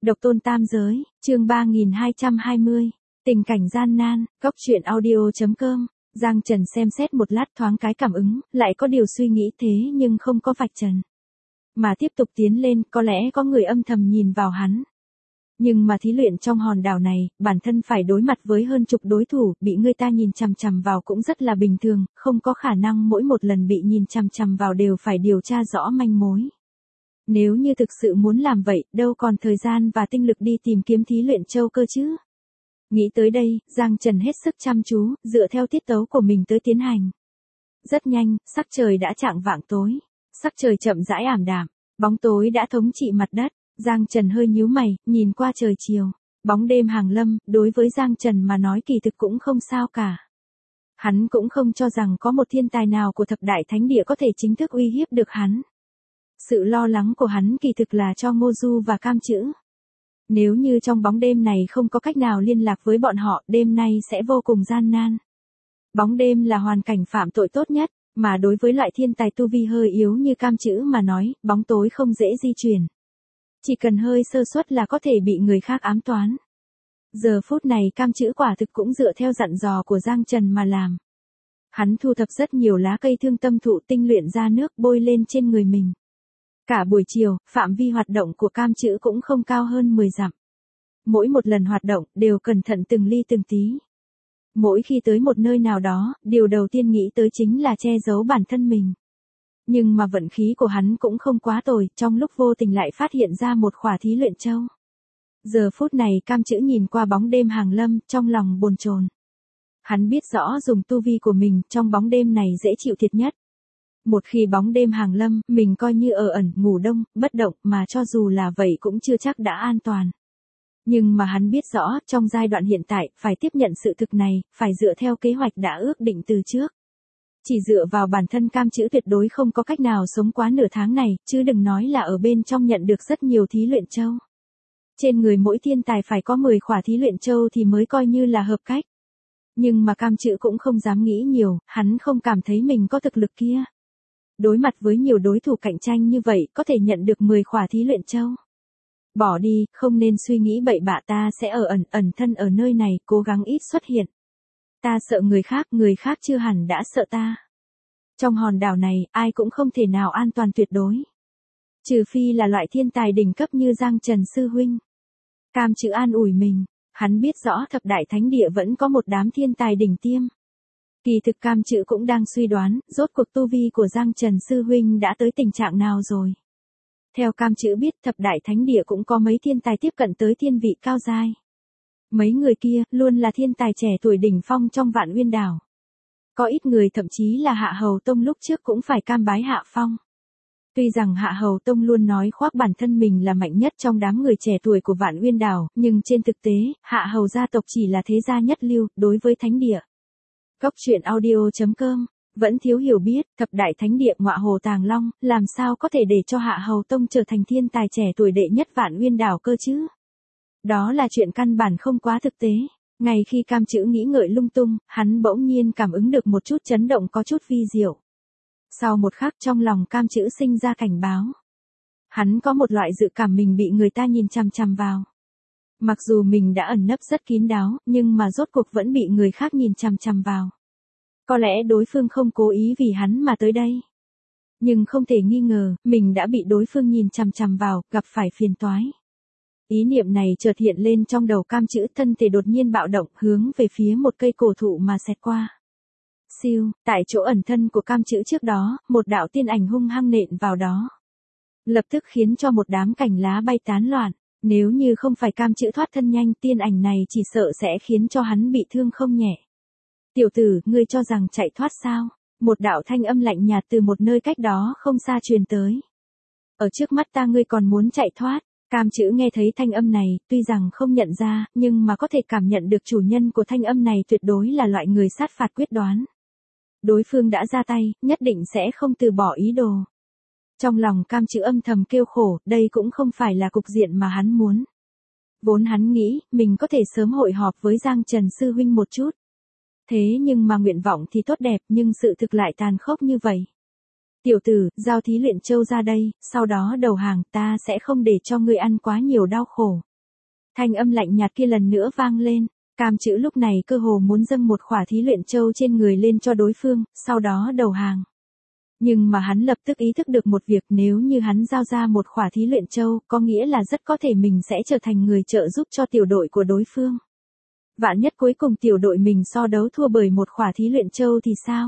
Độc tôn tam giới, chương 3220, tình cảnh gian nan, góc truyện audio.com. Giang Trần xem xét một lát thoáng cái cảm ứng, lại có điều suy nghĩ thế nhưng không có vạch trần. Mà tiếp tục tiến lên, có lẽ có người âm thầm nhìn vào hắn. Nhưng mà thí luyện trong hòn đảo này, bản thân phải đối mặt với hơn chục đối thủ, bị người ta nhìn chằm chằm vào cũng rất là bình thường, không có khả năng mỗi một lần bị nhìn chằm chằm vào đều phải điều tra rõ manh mối. Nếu như thực sự muốn làm vậy, đâu còn thời gian và tinh lực đi tìm kiếm thí luyện châu cơ chứ. Nghĩ tới đây, Giang Trần hết sức chăm chú, dựa theo tiết tấu của mình tới tiến hành. Rất nhanh, sắc trời đã chạng vạng tối. Sắc trời chậm rãi ảm đạm, bóng tối đã thống trị mặt đất. Giang Trần hơi nhíu mày, nhìn qua trời chiều. Bóng đêm hàng lâm, đối với Giang Trần mà nói kỳ thực cũng không sao cả. Hắn cũng không cho rằng có một thiên tài nào của thập đại thánh địa có thể chính thức uy hiếp được hắn. Sự lo lắng của hắn kỳ thực là cho Ngô Du và Cam Chữ. Nếu như trong bóng đêm này không có cách nào liên lạc với bọn họ, đêm nay sẽ vô cùng gian nan. Bóng đêm là hoàn cảnh phạm tội tốt nhất, mà đối với loại thiên tài tu vi hơi yếu như Cam Chữ mà nói, bóng tối không dễ di chuyển. Chỉ cần hơi sơ suất là có thể bị người khác ám toán. Giờ phút này Cam Chữ quả thực cũng dựa theo dặn dò của Giang Trần mà làm. Hắn thu thập rất nhiều lá cây thương tâm thụ tinh luyện ra nước bôi lên trên người mình. Cả buổi chiều, phạm vi hoạt động của Cam Chữ cũng không cao hơn 10 dặm. Mỗi một lần hoạt động, đều cẩn thận từng ly từng tí. Mỗi khi tới một nơi nào đó, điều đầu tiên nghĩ tới chính là che giấu bản thân mình. Nhưng mà vận khí của hắn cũng không quá tồi, trong lúc vô tình lại phát hiện ra một khỏa thí luyện châu. Giờ phút này Cam Chữ nhìn qua bóng đêm hàng lâm, trong lòng bồn chồn. Hắn biết rõ dùng tu vi của mình, trong bóng đêm này dễ chịu thiệt nhất. Một khi bóng đêm hàng lâm, mình coi như ở ẩn, ngủ đông, bất động, mà cho dù là vậy cũng chưa chắc đã an toàn. Nhưng mà hắn biết rõ, trong giai đoạn hiện tại, phải tiếp nhận sự thực này, phải dựa theo kế hoạch đã ước định từ trước. Chỉ dựa vào bản thân Cam Chữ tuyệt đối không có cách nào sống quá nửa tháng này, chứ đừng nói là ở bên trong nhận được rất nhiều thí luyện châu. Trên người mỗi thiên tài phải có 10 khỏa thí luyện châu thì mới coi như là hợp cách. Nhưng mà Cam Chữ cũng không dám nghĩ nhiều, hắn không cảm thấy mình có thực lực kia. Đối mặt với nhiều đối thủ cạnh tranh như vậy, có thể nhận được 10 khỏa thí luyện châu. Bỏ đi, không nên suy nghĩ bậy bạ, ta sẽ ẩn thân ở nơi này, cố gắng ít xuất hiện. Ta sợ người khác chưa hẳn đã sợ ta. Trong hòn đảo này, ai cũng không thể nào an toàn tuyệt đối. Trừ phi là loại thiên tài đỉnh cấp như Giang Trần sư huynh. Cam Chữ an ủi mình, hắn biết rõ thập đại thánh địa vẫn có một đám thiên tài đỉnh tiêm. Kỳ thực Cam Chữ cũng đang suy đoán, rốt cuộc tu vi của Giang Trần sư huynh đã tới tình trạng nào rồi. Theo Cam Chữ biết, thập đại thánh địa cũng có mấy thiên tài tiếp cận tới thiên vị cao giai. Mấy người kia, luôn là thiên tài trẻ tuổi đỉnh phong trong Vạn Uyên đảo. Có ít người thậm chí là Hạ Hầu Tông lúc trước cũng phải cam bái hạ phong. Tuy rằng Hạ Hầu Tông luôn nói khoác bản thân mình là mạnh nhất trong đám người trẻ tuổi của Vạn Uyên đảo, nhưng trên thực tế, Hạ Hầu gia tộc chỉ là thế gia nhất lưu, đối với thánh địa. Góc truyện audio.com, vẫn thiếu hiểu biết, thập đại thánh địa Ngọa Hồ Tàng Long, làm sao có thể để cho Hạ Hầu Tông trở thành thiên tài trẻ tuổi đệ nhất Vạn Uyên đảo cơ chứ? Đó là chuyện căn bản không quá thực tế. Ngay khi Cam Chữ nghĩ ngợi lung tung, hắn bỗng nhiên cảm ứng được một chút chấn động có chút vi diệu. Sau một khắc trong lòng Cam Chữ sinh ra cảnh báo. Hắn có một loại dự cảm mình bị người ta nhìn chằm chằm vào. Mặc dù mình đã ẩn nấp rất kín đáo, nhưng mà rốt cuộc vẫn bị người khác nhìn chằm chằm vào. Có lẽ đối phương không cố ý vì hắn mà tới đây. Nhưng không thể nghi ngờ, mình đã bị đối phương nhìn chằm chằm vào, gặp phải phiền toái. Ý niệm này chợt hiện lên trong đầu Cam Chữ, thân thể đột nhiên bạo động, hướng về phía một cây cổ thụ mà xẹt qua. Siêu, tại chỗ ẩn thân của Cam Chữ trước đó, một đạo tiên ảnh hung hăng nện vào đó. Lập tức khiến cho một đám cành lá bay tán loạn. Nếu như không phải Cam Chữ thoát thân nhanh, tiên ảnh này chỉ sợ sẽ khiến cho hắn bị thương không nhẹ. Tiểu tử, ngươi cho rằng chạy thoát sao? Một đạo thanh âm lạnh nhạt từ một nơi cách đó không xa truyền tới. Ở trước mắt ta ngươi còn muốn chạy thoát? Cam Chữ nghe thấy thanh âm này, tuy rằng không nhận ra, nhưng mà có thể cảm nhận được chủ nhân của thanh âm này tuyệt đối là loại người sát phạt quyết đoán. Đối phương đã ra tay, nhất định sẽ không từ bỏ ý đồ. Trong lòng Cam Chữ âm thầm kêu khổ, đây cũng không phải là cục diện mà hắn muốn. Vốn hắn nghĩ, mình có thể sớm hội họp với Giang Trần sư huynh một chút. Thế nhưng mà nguyện vọng thì tốt đẹp, nhưng sự thực lại tàn khốc như vậy. Tiểu tử, giao thí luyện châu ra đây, sau đó đầu hàng, ta sẽ không để cho ngươi ăn quá nhiều đau khổ. Thanh âm lạnh nhạt kia lần nữa vang lên. Cam Chữ lúc này cơ hồ muốn dâng một khỏa thí luyện châu trên người lên cho đối phương, sau đó đầu hàng. Nhưng mà hắn lập tức ý thức được một việc, nếu như hắn giao ra một khỏa thí luyện châu, có nghĩa là rất có thể mình sẽ trở thành người trợ giúp cho tiểu đội của đối phương. Vạn nhất cuối cùng tiểu đội mình so đấu thua bởi một khỏa thí luyện châu thì sao?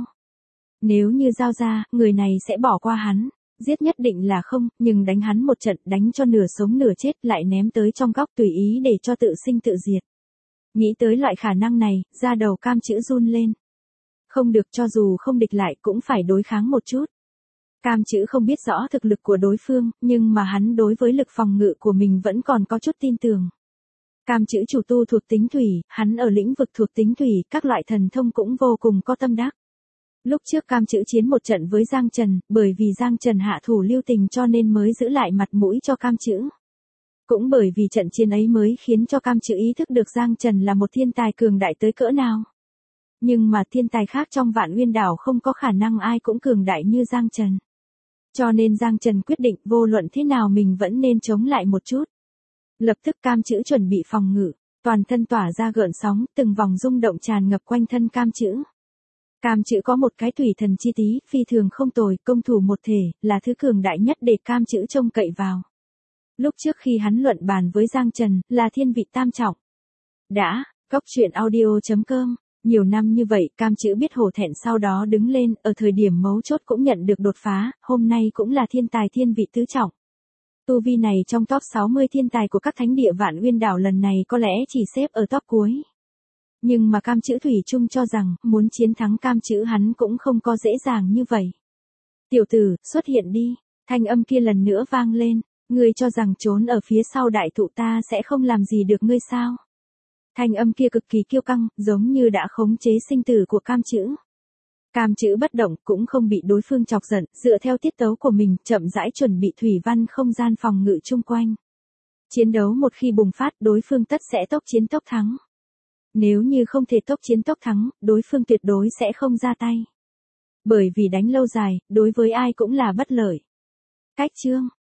Nếu như giao ra, người này sẽ bỏ qua hắn. Giết nhất định là không, nhưng đánh hắn một trận, đánh cho nửa sống nửa chết, lại ném tới trong góc tùy ý để cho tự sinh tự diệt. Nghĩ tới loại khả năng này, da đầu Cam Chữ run lên. Không được, cho dù không địch lại cũng phải đối kháng một chút. Cam Chữ không biết rõ thực lực của đối phương, nhưng mà hắn đối với lực phòng ngự của mình vẫn còn có chút tin tưởng. Cam Chữ chủ tu thuộc tính thủy, hắn ở lĩnh vực thuộc tính thủy, các loại thần thông cũng vô cùng có tâm đắc. Lúc trước Cam Chữ chiến một trận với Giang Trần, bởi vì Giang Trần hạ thủ lưu tình cho nên mới giữ lại mặt mũi cho Cam Chữ. Cũng bởi vì trận chiến ấy mới khiến cho Cam Chữ ý thức được Giang Trần là một thiên tài cường đại tới cỡ nào. Nhưng mà thiên tài khác trong Vạn Nguyên Đảo không có khả năng ai cũng cường đại như Giang Trần. Cho nên Giang Trần quyết định vô luận thế nào mình vẫn nên chống lại một chút. Lập tức Cam Chữ chuẩn bị phòng ngự, toàn thân tỏa ra gợn sóng, từng vòng rung động tràn ngập quanh thân Cam Chữ. Cam Chữ có một cái thủy thần chi tí, phi thường không tồi, công thủ một thể, là thứ cường đại nhất để Cam Chữ trông cậy vào. Lúc trước khi hắn luận bàn với Giang Trần, là thiên vị tam trọng. Đã, Góc Truyện Audio.com, nhiều năm như vậy Cam Chữ biết hổ thẹn, sau đó đứng lên, ở thời điểm mấu chốt cũng nhận được đột phá, hôm nay cũng là thiên tài thiên vị tứ trọng. Tu vi này trong top 60 thiên tài của các thánh địa Vạn Nguyên Đảo lần này có lẽ chỉ xếp ở top cuối. Nhưng mà Cam Chữ thủy chung cho rằng, muốn chiến thắng Cam Chữ hắn cũng không có dễ dàng như vậy. Tiểu tử, xuất hiện đi, thanh âm kia lần nữa vang lên, ngươi cho rằng trốn ở phía sau đại thụ ta sẽ không làm gì được ngươi sao? Thanh âm kia cực kỳ kiêu căng, giống như đã khống chế sinh tử của Cam Chữ. Cam Chữ bất động, cũng không bị đối phương chọc giận, dựa theo tiết tấu của mình, chậm rãi chuẩn bị thủy văn không gian phòng ngự chung quanh. Chiến đấu một khi bùng phát, đối phương tất sẽ tốc chiến tốc thắng. Nếu như không thể tốc chiến tốc thắng, đối phương tuyệt đối sẽ không ra tay. Bởi vì đánh lâu dài, đối với ai cũng là bất lợi. Cách chương